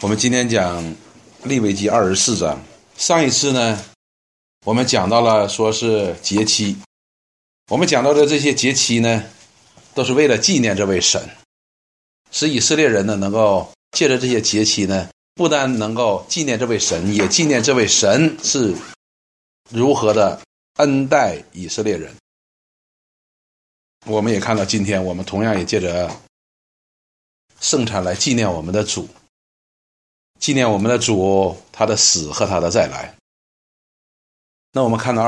我们今天讲利未记24章。上一次呢，我们讲到了说是节期，我们讲到的这些节期呢，都是为了纪念这位神，使以色列人呢能够借着这些节期呢，不但能够纪念这位神，也纪念这位神是如何的恩待以色列人。我们也看到今天我们同样也借着圣餐来纪念我们的主，纪念我们的主他的死和他的再来。那我们看到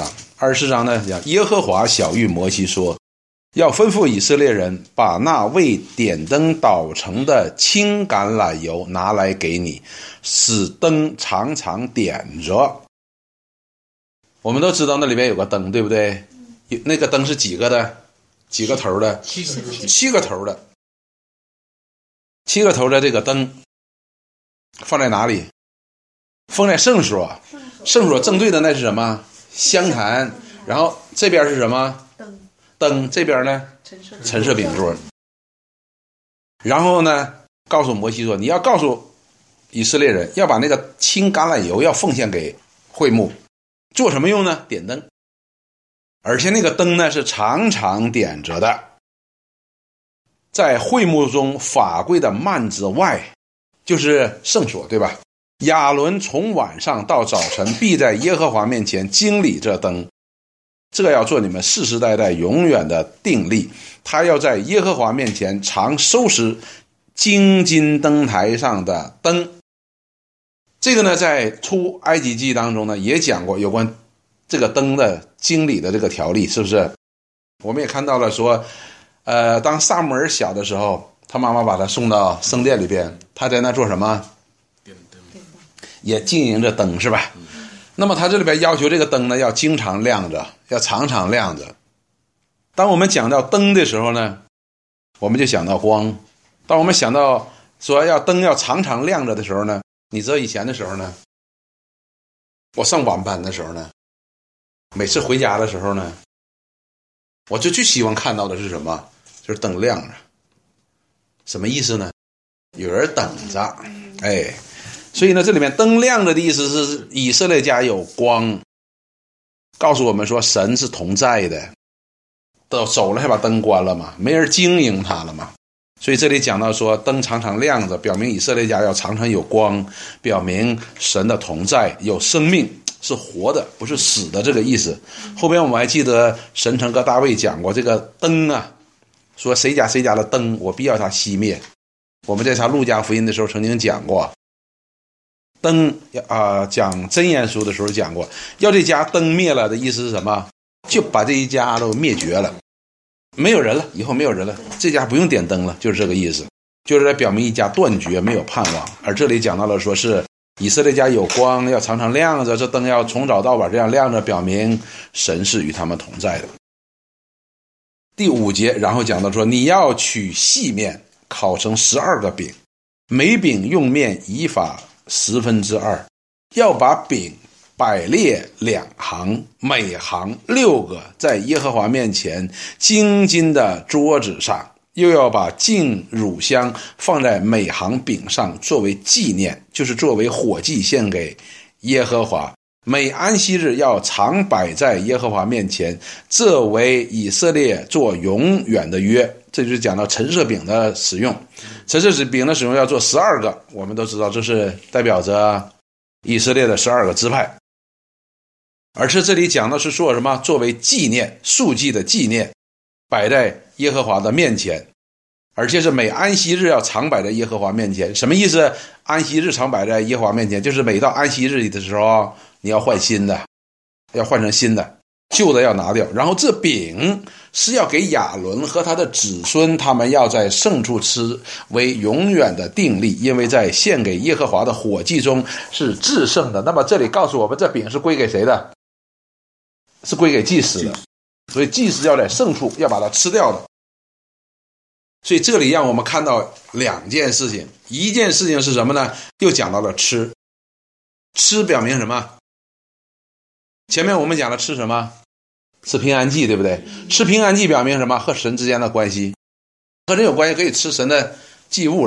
24章呢，讲耶和华晓谕摩西说，要吩咐以色列人把那为点灯捣成的青橄榄油拿来给你，使灯常常点着。我们都知道那里边有个灯，对不对？那个灯是几个的？几个头的？7个头的。7个头的这个灯放在哪里？放在圣所。圣所正对的那是什么？香坛。然后这边是什么？灯。这边呢？陈设饼桌。然后呢，告诉摩西说，你要告诉以色列人，要把那个青橄榄油要奉献给会幕，做什么用呢？点灯。而且那个灯呢是常常点着的，在会幕中法柜的幔子外，就是圣所，对吧？亚伦从晚上到早晨必在耶和华面前经理这灯，这要做你们世世代代永远的定例。他要在耶和华面前常收拾金金灯台上的灯。这个呢，在出埃及记当中呢也讲过有关这个灯的经理的这个条例，是不是？我们也看到了说，当撒母耳小的时候，他妈妈把他送到圣殿里边，他在那做什么？点灯，也经营着灯，是吧？那么他这里边要求这个灯呢要经常亮着，要常常亮着。当我们讲到灯的时候呢，我们就想到光。当我们想到说要灯要常常亮着的时候呢，你知道以前的时候呢，我上晚班的时候呢，每次回家的时候呢，我就最希望看到的是什么？就是灯亮着。什么意思呢？有人等着。所以呢，这里面灯亮着的意思是以色列家有光，告诉我们说神是同在的。都走了还把灯关了嘛，没人经营它了嘛。所以这里讲到说灯常常亮着，表明以色列家要常常有光，表明神的同在，有生命，是活的，不是死的，这个意思。后边我们还记得神城哥大卫讲过这个灯啊，说谁家的灯我必要它熄灭。我们在查路加福音的时候曾经讲过，灯讲箴言书的时候讲过，要这家灯灭了的意思是什么？就把这一家都灭绝了，没有人了，以后没有人了，这家不用点灯了，就是这个意思，就是在表明一家断绝，没有盼望。而这里讲到了说是以色列家有光，要常常亮着，这灯要从早到晚这样亮着，表明神是与他们同在的。第5节，然后讲到说，你要取细面烤成12个饼，每饼用面以法2/10，要把饼摆列2行，每行6个，在耶和华面前精金的桌子上，又要把净乳香放在每行饼上，作为纪念，就是作为火祭献给耶和华。每安息日要常摆在耶和华面前，这为以色列做永远的约。这就是讲到陈设饼的使用。陈设饼的使用要做12个，我们都知道这是代表着以色列的12个支派。而是这里讲的是说什么？作为纪念，赎祭的纪念，摆在耶和华的面前。而且是每安息日要常摆在耶和华面前。什么意思？安息日常摆在耶和华面前，就是每到安息日的时候，你要换新的，要换成新的，旧的要拿掉。然后这饼是要给亚伦和他的子孙，他们要在圣处吃，为永远的定例，因为在献给耶和华的火祭中是至圣的。那么这里告诉我们，这饼是归给谁的？是归给祭司的。所以祭司要在圣处要把它吃掉的。所以这里让我们看到2件事情。一件事情是什么呢？又讲到了吃。吃表明什么？前面我们讲了吃什么？吃平安祭，对不对？吃平安祭表明什么？和神之间的关系。和人有关系可以吃神的祭物了。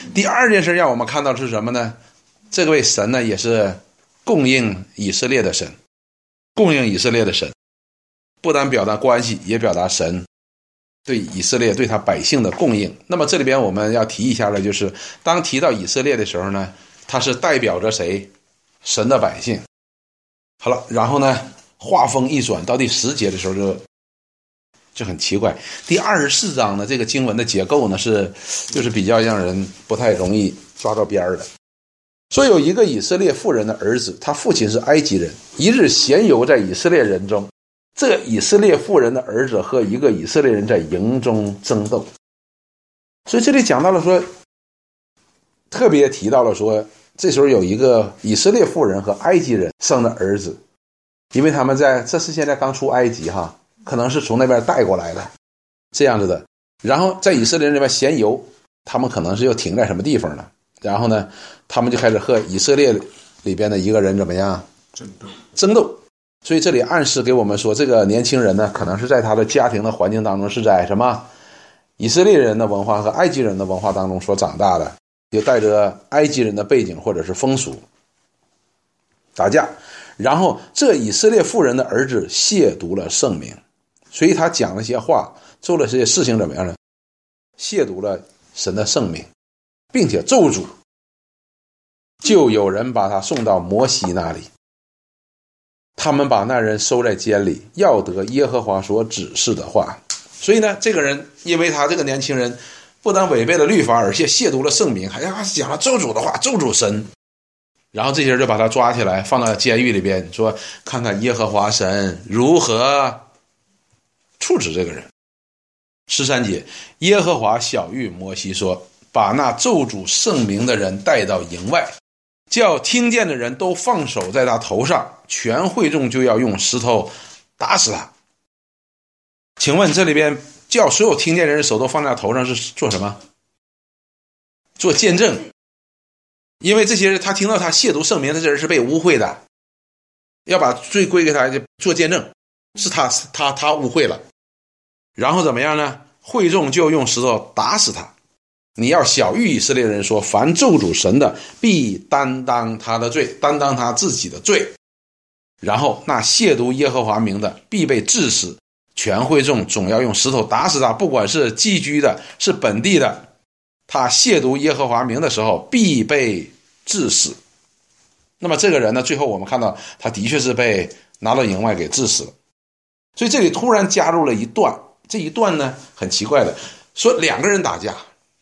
第二件事让我们看到是什么呢？这位神呢，也是供应以色列的神，供应以色列的神，不但表达关系，也表达神对以色列对他百姓的供应。那么这里边我们要提一下的就是当提到以色列的时候呢，它是代表着谁？神的百姓。好了，然后呢话锋一转到第10节的时候就很奇怪。第24章呢，这个经文的结构呢就是比较让人不太容易抓到边的。说有一个以色列妇人的儿子，他父亲是埃及人，一日闲游在以色列人中，这个以色列妇人的儿子和一个以色列人在营中争斗。所以这里讲到了说，特别提到了说，这时候有一个以色列妇人和埃及人生的儿子，因为他们这是现在刚出埃及哈，可能是从那边带过来的这样子的。然后在以色列人那边闲游，他们可能是又停在什么地方了，然后呢他们就开始和以色列里边的一个人怎么样争斗。所以这里暗示给我们说，这个年轻人呢，可能是在他的家庭的环境当中是在什么以色列人的文化和埃及人的文化当中所长大的，也带着埃及人的背景或者是风俗打架。然后这以色列妇人的儿子亵渎了圣名，所以他讲了些话，做了这些事情怎么样呢？亵渎了神的圣名，并且咒诅。就有人把他送到摩西那里，他们把那人收在监里，要得耶和华所指示的话。所以呢，这个人因为他这个年轻人不但违背了律法，而且亵渎了圣名，还讲了咒诅的话，咒诅神。然后这些人就把他抓起来放到监狱里边，说看看耶和华神如何处置这个人。13节，耶和华晓谕摩西说，把那咒诅圣名的人带到营外，叫听见的人都放手在他头上，全会众就要用石头打死他。请问这里边叫所有听见的人手都放在他头上是做什么？做见证。因为这些人他听到他亵渎圣名，这些人是被污秽的，要把罪归给他，做见证，是他污秽了。然后怎么样呢？会众就用石头打死他。你要晓谕以色列人说，凡咒诅神的必担当他的罪，担当他自己的罪。然后那亵渎耶和华名的必被治死，全会众总要用石头打死他，不管是寄居的是本地的，他亵渎耶和华名的时候必被治死。那么这个人呢，最后我们看到他的确是被拿到营外给治死了。所以这里突然加入了一段，这一段呢很奇怪的，说两个人打架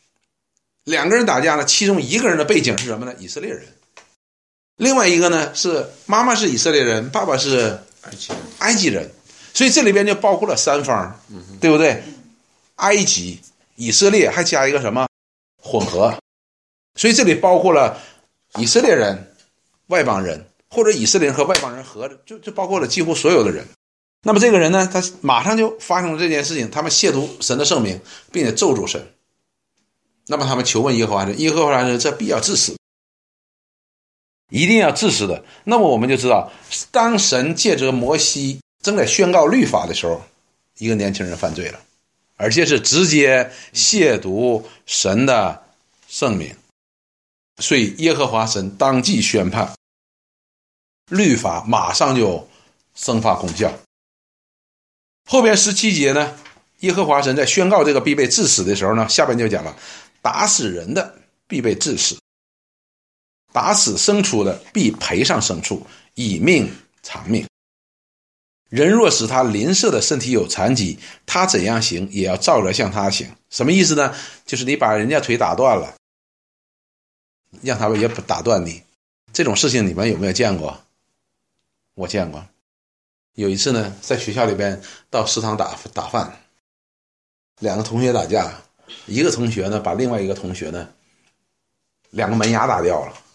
呢，其中一个人的背景是什么呢？以色列人。另外一个呢是妈妈是以色列人，爸爸是埃及人。所以这里边就包括了三方，对不对？埃及、以色列，还加一个什么混合。所以这里包括了以色列人、外邦人，或者以色列人和外邦人合着，就包括了几乎所有的人。那么这个人呢，他马上就发生了这件事情，他们亵渎神的圣名，并且咒诅神。那么他们求问耶和华神，耶和华神这必要治死，一定要治死的。那么我们就知道，当神借着摩西正在宣告律法的时候，一个年轻人犯罪了，而且是直接亵渎神的圣名。所以耶和华神当即宣判，律法马上就生发功效。后边17节呢，耶和华神在宣告这个必被治死的时候呢，下边就讲了，打死人的必被治死，打死牲畜的必赔上牲畜，以命偿命。人若使他邻舍的身体有残疾，他怎样行也要照着向他行。什么意思呢？就是你把人家腿打断了，让他们也打断你。这种事情你们有没有见过？我见过。有一次呢，在学校里边到食堂打饭，两个同学打架，一个同学呢把另外一个同学呢两个门牙打掉了。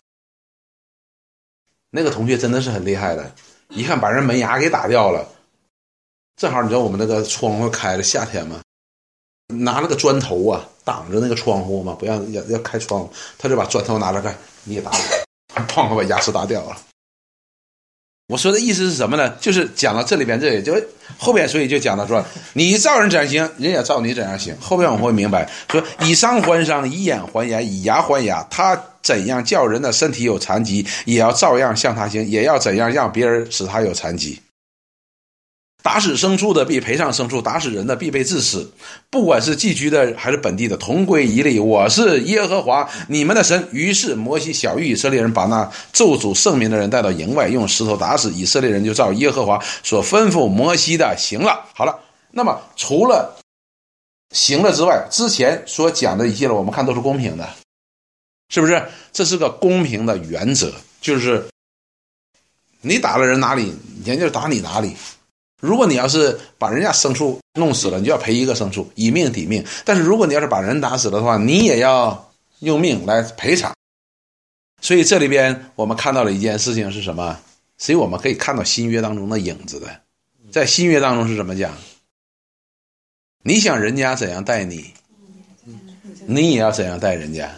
那个同学真的是很厉害的，一看把人门牙给打掉了，正好你知道我们那个窗户开了，夏天嘛，拿那个砖头啊挡着那个窗户嘛，不要开窗户，他就把砖头拿着看，你也打我，砰把牙齿打掉了。 我说的意思是什么呢？就是讲到这里边，这里就后边，所以就讲到说，你照人怎样行，人也照你怎样行。后边我们会明白，说以伤还伤，以眼还眼，以牙还牙。他怎样叫人的身体有残疾，也要照样向他行，也要怎样让别人使他有残疾。打死牲畜的必赔上牲畜，打死人的必被治死。不管是寄居的还是本地的，同归一例。我是耶和华你们的神。于是摩西晓谕以色列人，把那咒诅圣民的人带到营外，用石头打死。以色列人就照耶和华所吩咐摩西的行了。好了，那么除了行了之外，之前所讲的一切我们看都是公平的，是不是？这是个公平的原则，就是你打了人哪里，人就打你哪里。如果你要是把人家牲畜弄死了，你就要赔一个牲畜，以命抵命。但是如果你要是把人打死了的话，你也要用命来赔偿。所以这里边我们看到了一件事情是什么？所以我们可以看到新约当中的影子的。在新约当中是怎么讲？你想人家怎样待你，你也要怎样待人家。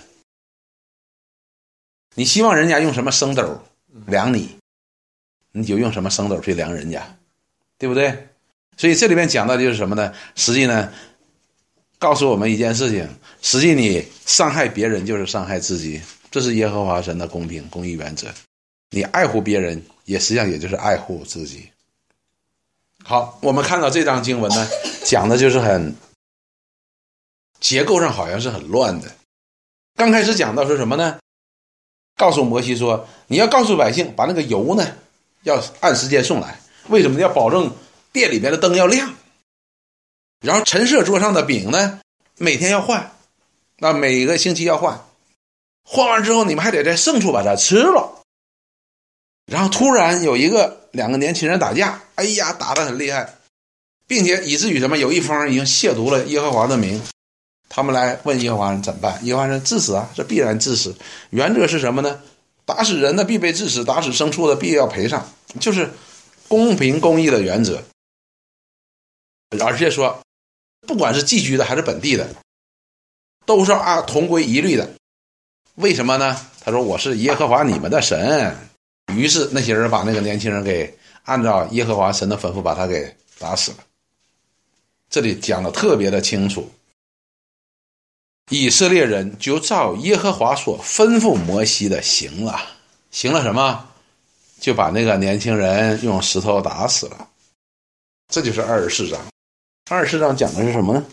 你希望人家用什么升斗量你，你就用什么升斗去量人家，对不对？所以这里面讲到的就是什么呢？实际呢，告诉我们一件事情，实际你伤害别人就是伤害自己，这是耶和华神的公平公义原则。你爱护别人，也实际上也就是爱护自己。好，我们看到这章经文呢，讲的就是很结构上好像是很乱的。刚开始讲到是什么呢？告诉摩西说，你要告诉百姓，把那个油呢要按时间送来。为什么？要保证店里边的灯要亮。然后陈设桌上的饼呢，每天要换，那每个星期要换。换完之后，你们还得在牲畜把它吃了。然后突然有两个年轻人打架，哎呀，打得很厉害，并且以至于什么？有一方已经亵渎了耶和华的名。他们来问耶和华人怎么办？耶和华人治死啊，这必然治死。原则是什么呢？打死人的必被治死，打死牲畜的必要赔偿，就是公平公义的原则。而且说，不管是寄居的还是本地的，都是同归一律的。为什么呢？他说我是耶和华你们的神。于是那些人把那个年轻人给按照耶和华神的吩咐把他给打死了。这里讲的特别的清楚。以色列人就照耶和华所吩咐摩西的行了。行了什么？就把那个年轻人用石头打死了。这就是24章。24章讲的是什么呢？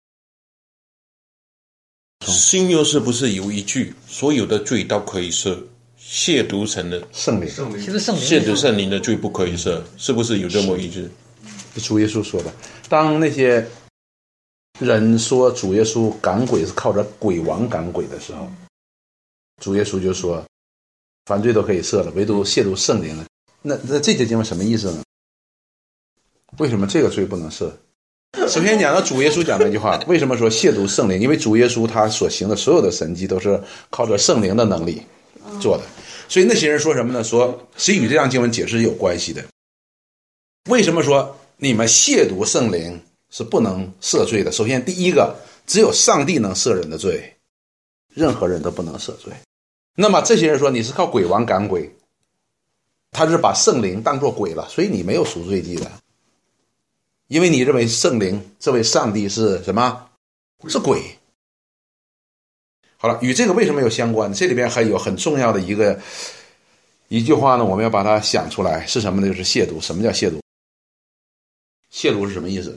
新约是不是有一句所有的罪都可以赦，亵渎神的圣灵， 其实圣灵亵渎圣灵的罪不可以赦，是不是有这么一句？ 主耶稣说的。当那些人说主耶稣赶鬼是靠着鬼王赶鬼的时候，主耶稣就说犯罪都可以赦了，唯独亵渎圣灵了。那这节经文什么意思呢？为什么这个罪不能赦？首先讲到主耶稣讲那句话，为什么说亵渎圣灵？因为主耶稣他所行的所有的神迹都是靠着圣灵的能力做的。所以那些人说什么呢？说是与这样经文解释有关系的。为什么说你们亵渎圣灵是不能赦罪的？首先第一个，只有上帝能赦人的罪，任何人都不能赦罪。那么这些人说你是靠鬼王赶鬼，他是把圣灵当作鬼了，所以你没有赎罪记的，因为你认为圣灵这位上帝是什么？是鬼。好了，与这个为什么有相关？这里边还有很重要的一句话呢，我们要把它想出来是什么呢？就是亵渎。什么叫亵渎？亵渎是什么意思？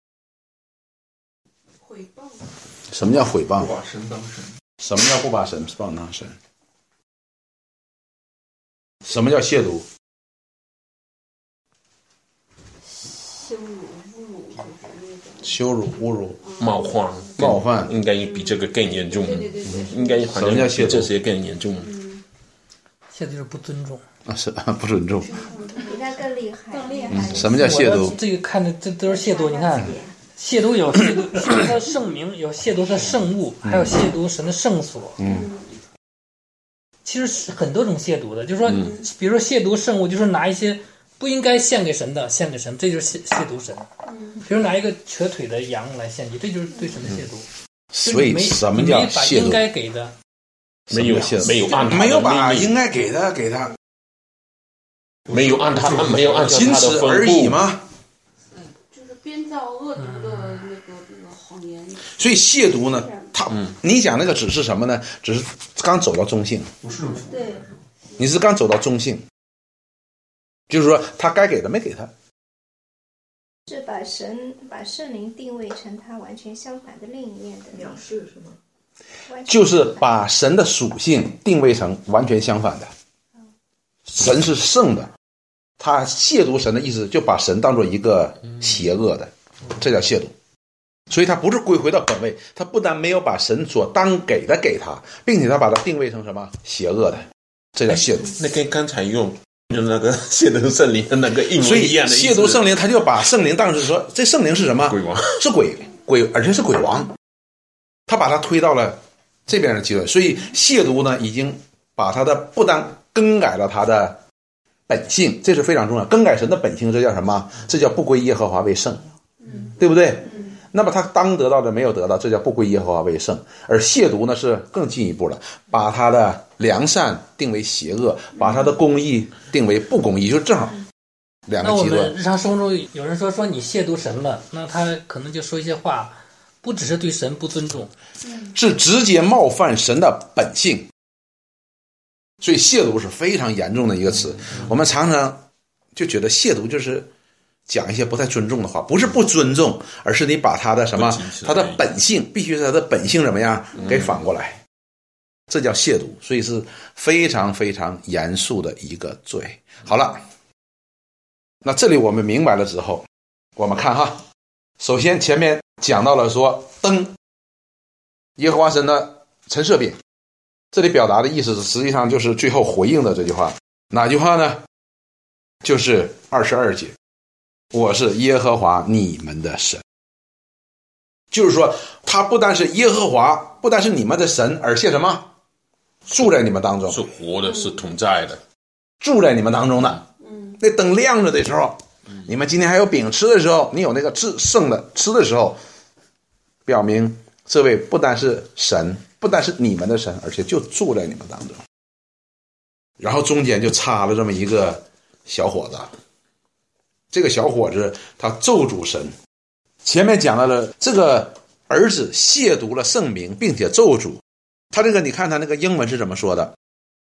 毁谤。 什么叫毁谤？ 不把神当神。 什么叫不把神当神？什么叫亵渎？羞辱、侮辱、 冒犯，应该比这个更严重。应该好像比这些更严重。 亵渎就是不尊重啊，是不尊重。 应该更厉害。 什么叫亵渎？ 这个看的这都是亵渎。你看，亵渎有亵渎他的圣名，有亵渎他圣物，还有亵渎神的圣所。其实是很多种亵渎的，就是说，比如说亵渎圣物，就是拿一些不应该献给神的献给神，这就是亵渎神。比如拿一个瘸腿的羊来献祭，这就是对神的亵渎。 所以什么叫亵渎？ 应该给的没有按他的没有把应该给的给他。 没有按照他的仅此而已吗？ 就是编造恶毒的那个谎言。 所以亵渎呢，你讲那个只是什么呢？只是刚走到中性， 不是对， 你是刚走到中性，就是说他该给的没给他。 是把圣灵定位成他完全相反的另一面的藐视是吗？ 就是把神的属性定位成完全相反的。神是圣的，他亵渎神的意思就把神当作一个邪恶的，这叫亵渎。所以他不是归回到本位，他不但没有把神所当给的给他，并且他把它定位成什么邪恶的，这叫亵渎。 那跟刚才用那个亵渎圣灵的那个一模一样的意思。 亵渎圣灵，他就把圣灵当成说，这圣灵是什么？ 鬼王， 是鬼，而且是鬼王。他把他推到了这边的极端，所以亵渎呢，已经把他的不但更改了他的本性，这是非常重要。更改神的本性，这叫什么？这叫不归耶和华为圣，对不对？那么他当得到的没有得到，这叫不归耶和华为圣。而亵渎呢是更进一步了，把他的良善定为邪恶，把他的公义定为不公义，就正好两个极端。 那我们日常生活中有人说你亵渎神了，那他可能就说一些话，不只是对神不尊重， 是直接冒犯神的本性。所以亵渎是非常严重的一个词。我们常常就觉得亵渎就是讲一些不太尊重的话，不是不尊重，而是你把他的什么，他的本性，必须是他的本性怎么样给反过来，这叫亵渎。所以是非常非常严肃的一个罪。好了，那这里我们明白了之后，我们看哈，首先前面讲到了说灯，耶和华神的陈设饼，这里表达的意思实际上就是最后回应的这句话，哪句话呢？就是22节，我是耶和华你们的神。就是说他不但是耶和华，不但是你们的神，而且什么？住在你们当中， 是活的，是同在的， 住在你们当中的。那灯亮着的时候，你们今天还有饼吃的时候，你有那个剩的吃的时候，表明这位不单是神，不单是你们的神，而且就住在你们当中。然后中间就插了这么一个小伙子，这个小伙子他咒诅神。前面讲到了这个儿子亵渎了圣名，并且咒诅他。这个你看他那个英文是怎么说的？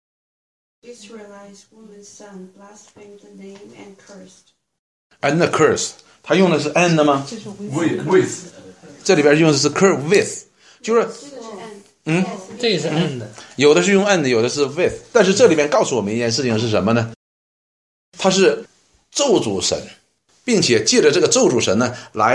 Israel's woman's son blasphemed the name and cursed. And the curse， 他用的是 and 吗？ 这是 with， 这里边用的是 curse with， 就是这是 and， 有的是用 and， 有的是 with， 但是这里边告诉我们一件事情是什么呢？他是咒诅神，并且借着这个咒诅神呢来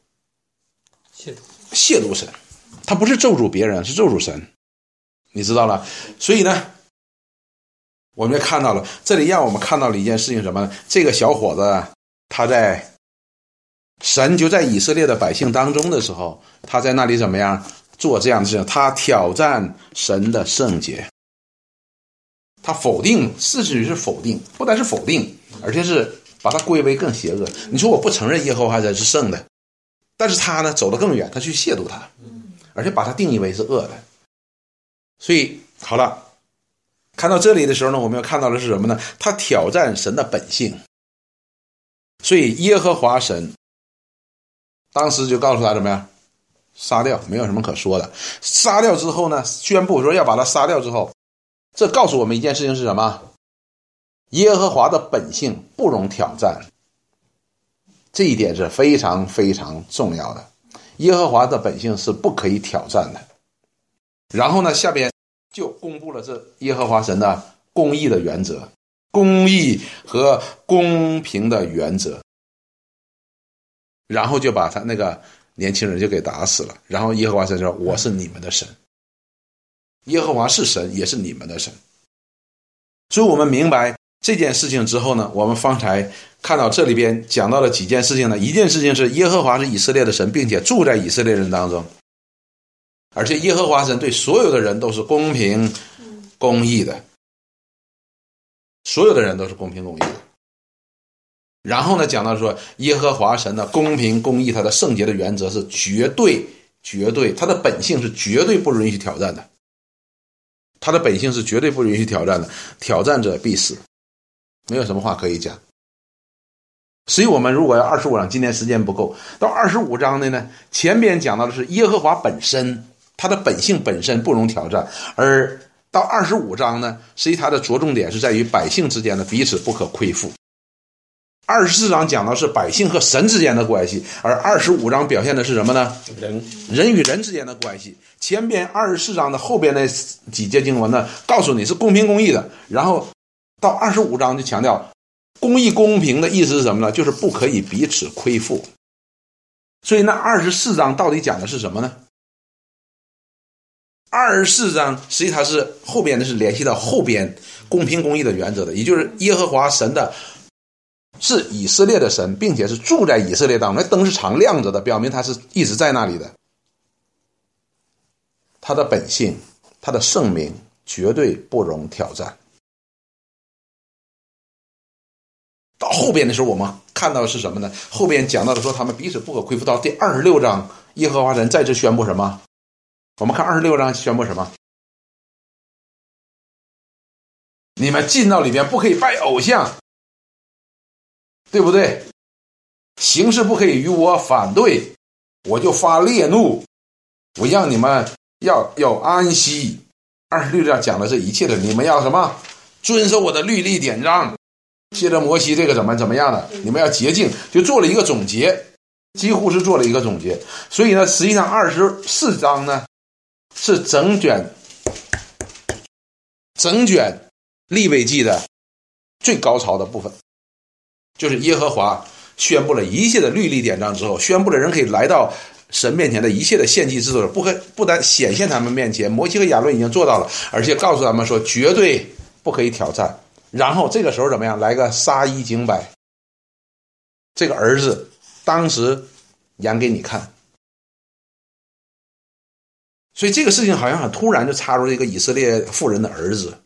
亵渎神。他不是咒诅别人，是咒诅神，你知道了。所以呢，我们也看到了，这里让我们看到了一件事情什么呢？这个小伙子他在神就在以色列的百姓当中的时候，他在那里怎么样做这样的事情？他挑战神的圣洁，他否定，事实是否定，不单是否定，而且是把它归为更邪恶。你说我不承认耶和华神是圣的，但是他呢走得更远，他去亵渎他，而且把它定义为是恶的。所以好了，看到这里的时候呢，我们要看到的是什么呢？他挑战神的本性。所以耶和华神当时就告诉他怎么样？杀掉，没有什么可说的。杀掉之后呢，宣布说要把他杀掉之后，这告诉我们一件事情是什么？耶和华的本性不容挑战，这一点是非常非常重要的。耶和华的本性是不可以挑战的。然后呢，下边就公布了这耶和华神的公义的原则，公义和公平的原则。然后就把他那个年轻人就给打死了。然后耶和华神说：“我是你们的神。”耶和华是神，也是你们的神。所以我们明白这件事情之后呢，我们方才看到这里边讲到了几件事情呢。一件事情是耶和华是以色列的神，并且住在以色列人当中，而且耶和华神对所有的人都是公平公义的，所有的人都是公平公义的。然后呢，讲到说耶和华神的公平公义，他的圣洁的原则是绝对，他的本性是绝对不允许挑战的，他的本性是绝对不允许挑战的，挑战者必死。 没有什么话可以讲。所以我们如果要25章，今天时间不够，到25章的呢，前边讲到的是耶和华本身，他的本性本身不容挑战，而到25章呢，实际它的着重点是在于百姓之间的彼此不可亏负。24章讲到是百姓和神之间的关系，而25章表现的是什么呢？人与人之间的关系。前边24章的后边那几节经文呢，告诉你是公平公义的，然后到25章就强调公义公平的意思是什么呢？就是不可以彼此亏负。所以那24章到底讲的是什么呢？24章实际它是后边的是联系到后边公平公义的原则的，也就是耶和华神的是以色列的神，并且是住在以色列当中，那灯是常亮着的，表明他是一直在那里的。他的本性，他的圣名绝对不容挑战。到后边的时候我们看到的是什么呢？后边讲到的说他们彼此不可亏负。到第26章耶和华神再次宣布什么？我们看26章宣布什么？你们进到里边不可以拜偶像，对不对？行事不可以与我反对，我就发烈怒，我让你们要安息。26章讲的这一切的，你们要什么？遵守我的律例典章。接着摩西这个怎么样的？你们要洁净，就做了一个总结，几乎是做了一个总结。所以呢，实际上24章呢是整卷利未记的最高潮的部分，就是耶和华宣布了一切的律例典章之后，宣布了人可以来到神面前的一切的献祭制度，不但显现他们面前，摩西和亚伦已经做到了，而且告诉他们说绝对不可以挑战。然后这个时候怎么样？来个杀一儆百，这个儿子当时演给你看。所以这个事情好像很突然就插入一个以色列妇人的儿子，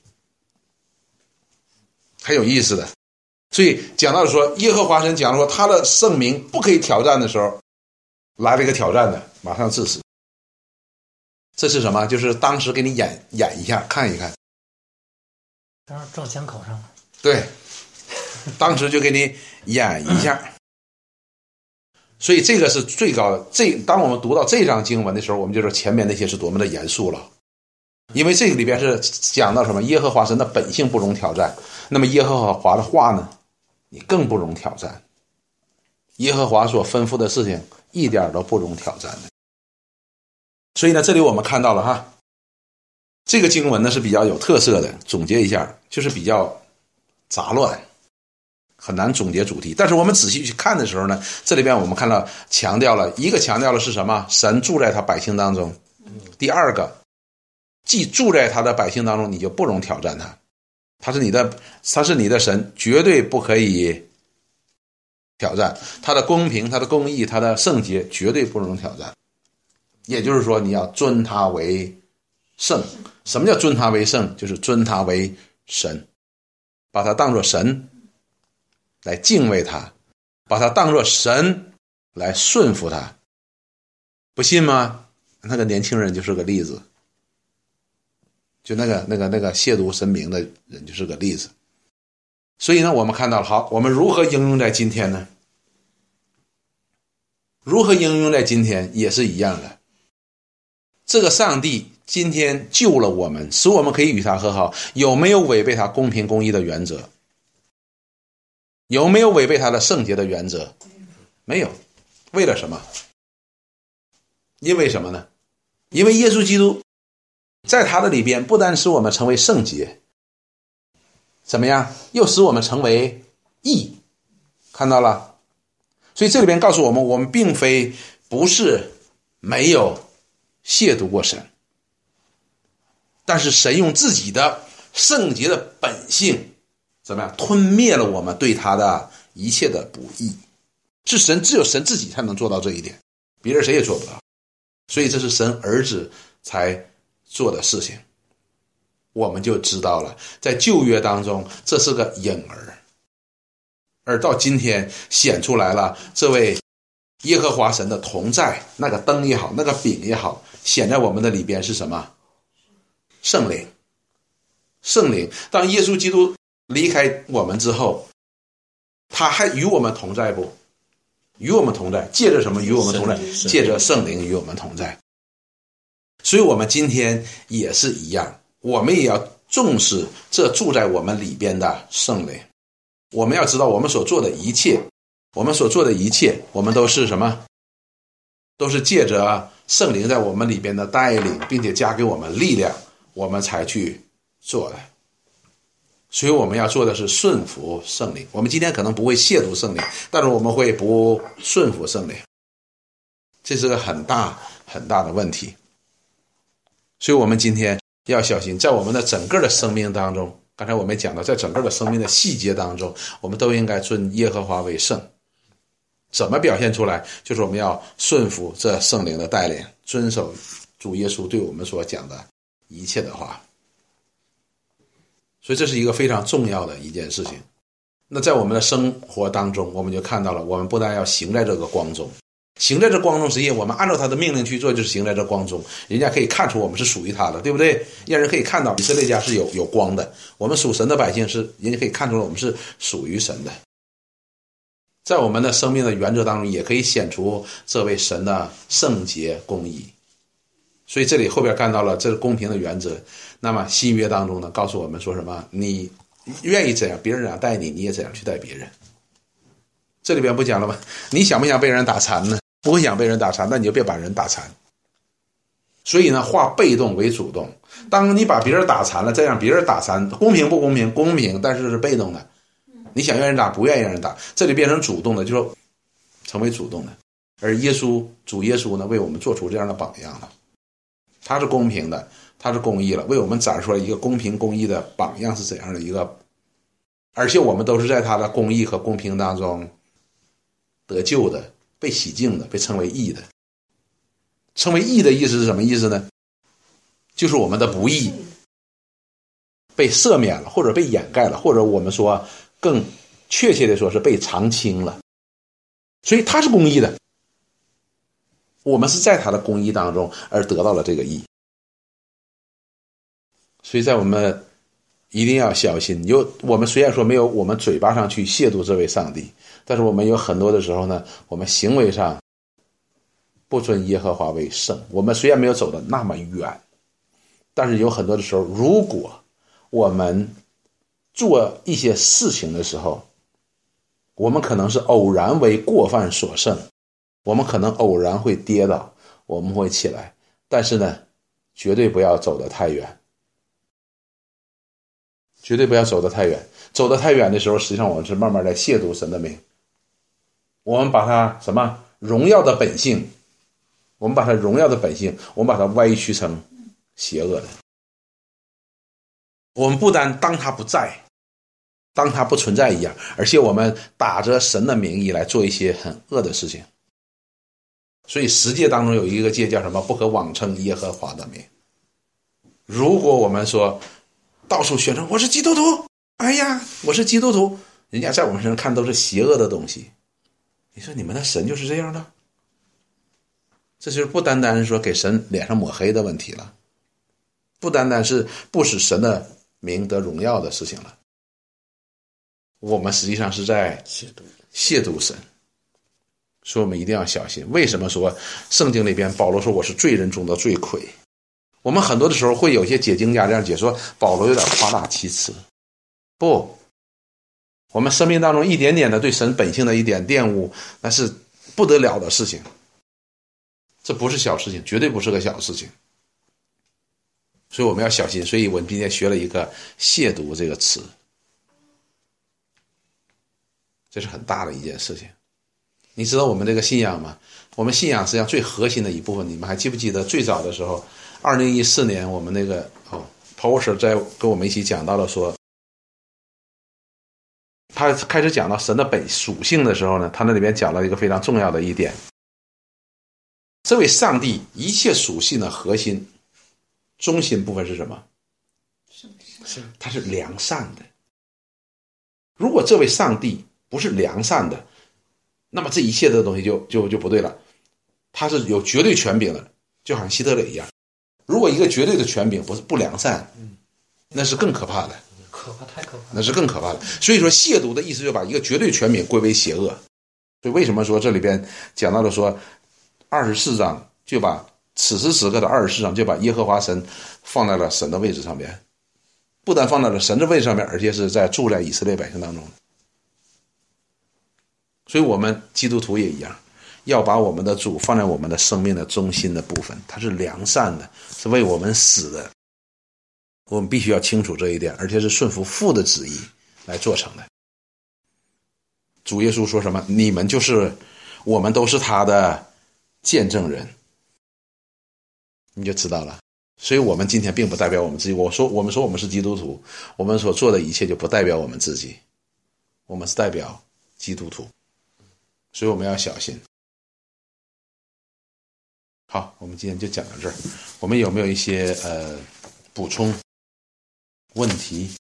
很有意思的。所以讲到说耶和华神讲说他的圣名不可以挑战的时候，来了一个挑战的，马上致死。这是什么？就是当时给你演一下，看一看， 撞枪口上了。 对，当时就给你演一下。所以这个是最高的。当我们读到这章经文的时候，我们就说前面那些是多么的严肃了。因为这个里边是讲到什么？耶和华神的本性不容挑战。那么耶和华的话呢，你更不容挑战。耶和华所吩咐的事情一点都不容挑战的。所以呢，这里我们看到了哈，这个经文呢是比较有特色的。总结一下，就是比较杂乱，很难总结主题。但是我们仔细去看的时候呢，这里边我们看到强调了是什么？神住在他百姓当中。第二个，既住在他的百姓当中，你就不容挑战他。他是你的神，绝对不可以挑战。他的公平，他的公义，他的圣洁，绝对不容挑战。也就是说，你要尊他为圣。什么叫尊他为圣？就是尊他为神，把他当作神来敬畏他，把他当作神来顺服他。不信吗？那个年轻人就是个例子，就那个亵渎神明的人就是个例子。所以呢，我们看到了，好，我们如何应用在今天呢？如何应用在今天也是一样的。这个上帝今天救了我们，使我们可以与他和好，有没有违背他公平公义的原则？有没有违背他的圣洁的原则？没有。为了什么？因为什么呢？因为耶稣基督在他的里边不单使我们成为圣洁，怎么样？又使我们成为义。看到了？所以这里边告诉我们，我们并非不是没有亵渎过神，但是神用自己的圣洁的本性怎么样吞灭了我们对他的一切的不义。是神，只有神自己才能做到这一点，别人谁也做不到。所以这是神儿子才做的事情。我们就知道了，在旧约当中这是个影儿，而到今天显出来了，这位耶和华神的同在，那个灯也好，那个饼也好，显在我们的里边是什么？圣灵。圣灵。当耶稣基督离开我们之后，他还与我们同在不？与我们同在，借着什么与我们同在？借着圣灵与我们同在。所以我们今天也是一样，我们也要重视这住在我们里边的圣灵。我们要知道我们所做的一切，我们都是什么？都是借着圣灵在我们里边的带领，并且加给我们力量，我们才去做的。所以我们要做的是顺服圣灵。我们今天可能不会亵渎圣灵，但是我们会不顺服圣灵，这是个很大很大的问题。所以我们今天要小心，在我们的整个的生命当中，刚才我们讲到，在整个的生命的细节当中，我们都应该尊耶和华为圣。怎么表现出来？就是我们要顺服这圣灵的带领，遵守主耶稣对我们所讲的一切的话。所以这是一个非常重要的一件事情。那在我们的生活当中，我们就看到了，我们不但要行在这个光中，行在这光中，实际我们按照他的命令去做，就是行在这光中，人家可以看出我们是属于他的，对不对？让人可以看到以色列家是有光的，我们属神的百姓是人家可以看出了我们是属于神的。在我们的生命的原则当中，也可以显出这位神的圣洁公义。所以这里后边看到了这是公平的原则。那么新约当中呢，告诉我们说什么？你愿意怎样，别人怎样待你，你也怎样去待别人。这里边不讲了吗？你想不想被人打残呢？不会想被人打残，那你就别把人打残。所以呢，化被动为主动。当你把别人打残了，再让别人打残，公平不公平？公平，但是是被动的。你想让人打，不愿意让人打，这里变成主动的，就说成为主动的。而主耶稣呢，为我们做出这样的榜样了。他是公平的，他是公义了，为我们展示出来一个公平公义的榜样是怎样的一个，而且我们都是在他的公义和公平当中得救的，被洗净的，被称为义的。称为义的意思是什么意思呢？就是我们的不义被赦免了，或者被掩盖了，或者我们说更确切的说是被偿清了。所以他是公义的，我们是在他的公义当中而得到了这个义。所以在我们一定要小心，我们虽然说没有我们嘴巴上去亵渎这位上帝，但是我们有很多的时候呢，我们行为上不尊耶和华为圣。我们虽然没有走得那么远，但是有很多的时候，如果我们做一些事情的时候，我们可能是偶然为过犯所胜，我们可能偶然会跌倒，我们会起来，但是呢，绝对不要走得太远，绝对不要走得太远。走得太远的时候，实际上我们是慢慢在亵渎神的名。我们把它什么荣耀的本性，我们把它歪曲成邪恶的。我们不单当它不在，当它不存在一样，而且我们打着神的名义来做一些很恶的事情。所以十诫当中有一个诫叫什么？不可妄称耶和华的名。如果我们说到处宣称我是基督徒，哎呀，我是基督徒，人家在我们身上看都是邪恶的东西。你说你们的神就是这样的？这就是不单单是说给神脸上抹黑的问题了，不单单是不使神的名得荣耀的事情了。我们实际上是在亵渎神。所以我们一定要小心。为什么说圣经里边保罗说我是罪人中的罪魁？我们很多的时候会有一些解经家这样解说，保罗有点夸大其词。不，我们生命当中一点点的对神本性的一点玷污，那是不得了的事情。这不是小事情，绝对不是个小事情。所以我们要小心。所以我们今天学了一个亵渎这个词，这是很大的一件事情。你知道我们这个信仰吗？我们信仰实际上最核心的一部分，你们还记不记得最早的时候2014年我们那个Paul Washer 在跟我们一起讲到了说，他开始讲到神的本属性的时候呢，他那里面讲了一个非常重要的一点，这位上帝一切属性的核心中心部分是什么？他是良善的。如果这位上帝不是良善的，那么这一切的东西就不对了。他是有绝对权柄的，就好像希特勒一样。如果一个绝对的权柄不良善，那是更可怕的。 可怕，太可怕了， 那是更可怕的。所以说亵渎的意思就把一个绝对权柄归为邪恶。所以为什么说这里边讲到了说24章就把此时此刻的24章就把耶和华神放在了神的位置上面，不但放在了神的位置上面，而且是住在以色列百姓当中。所以我们基督徒也一样，要把我们的主放在我们的生命的中心的部分，他是良善的，是为我们死的，我们必须要清楚这一点，而且是顺服父的旨意来做成的。主耶稣说什么？你们就是我们都是他的见证人，你就知道了。所以我们今天并不代表我们自己，我们说我们是基督徒，我们所做的一切就不代表我们自己，我们是代表基督徒，所以我们要小心。好，我们今天就讲到这儿。我们有没有一些补充问题？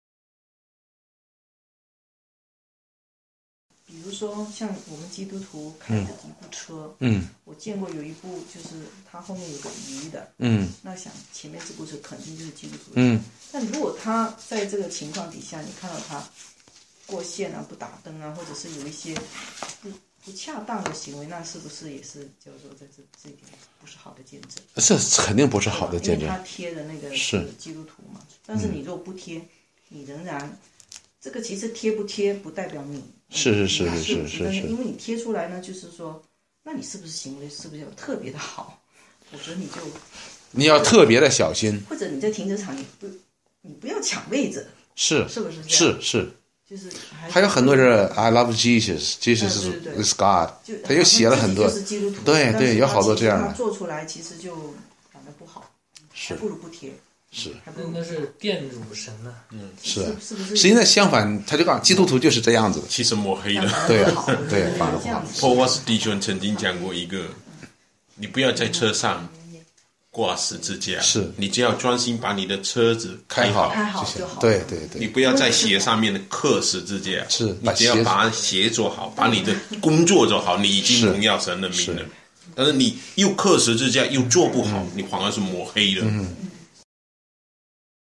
比如说像我们基督徒开的一部车，我见过有一部就是它后面有个鱼的，那想前面这部车肯定就是基督徒的，但如果他在这个情况底下，你看到他过线啊、不打灯啊，或者是有一些不恰当的行为，那是不是也是就是说在这一点不是好的见证？ 这肯定不是好的见证， 因为他贴的那个是基督徒嘛，但是你如果不贴，你仍然这个其实贴不贴不代表你是，因为你贴出来呢，就是说，那你是不是行为是不是要特别的好？否则你要特别的小心， 或者你在停车场你不要抢位置，是不是这样？是。就是还有很多人 I love Jesus is God， 他又写了很多， 就是基督徒， 对，有好多这样的。 他做出来其实就反正不好，还不如不贴。 是， 那是玷辱神呢。 是，实际上相反，他就讲基督徒就是这样子的， 其实抹黑的。 对，反而好。 波瓦斯弟兄曾经讲过一个，你不要在车上挂十字架， 是你只要专心把你的车子开好就好。 对， 你不要在鞋上面刻十字架， 是你只要把鞋做好，把你的工作做好，你已经荣耀神的名了。但是你又刻十字架又做不好，你反而是抹黑了。